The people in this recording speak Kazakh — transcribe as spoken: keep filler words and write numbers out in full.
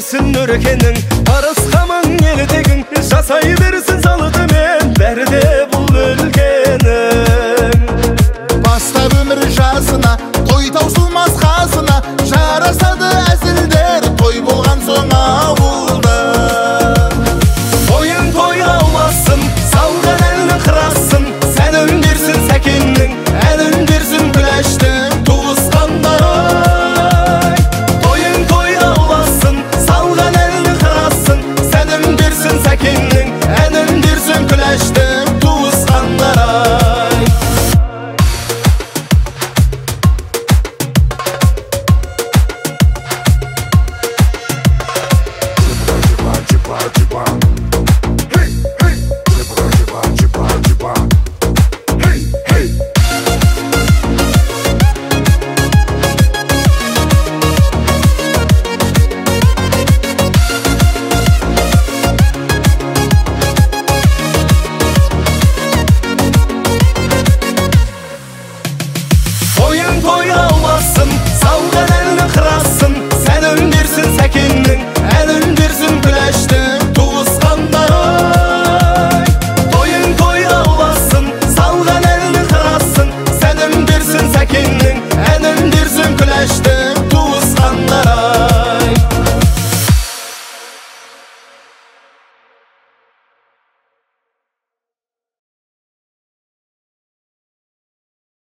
берсін өркенің, арысқамың елдегің, жасай берсін салыды мен, бәрі де бұл өлгенің. Бастап өмір жасына, той таусылмас қасына, жарасады әзілдер, той болған соң ауылда. Тойың тойға алмасын, салған әлінің қырасын, сән өндерсін сәкеннің, ән өндерсін күләштің туысқандары. Тойың тойға алмасын, салған әлінің қырасын, сән өндерсін сәкеннің, ән өндерсін күләштің туысқандары. Тойың тойға алмасын, салған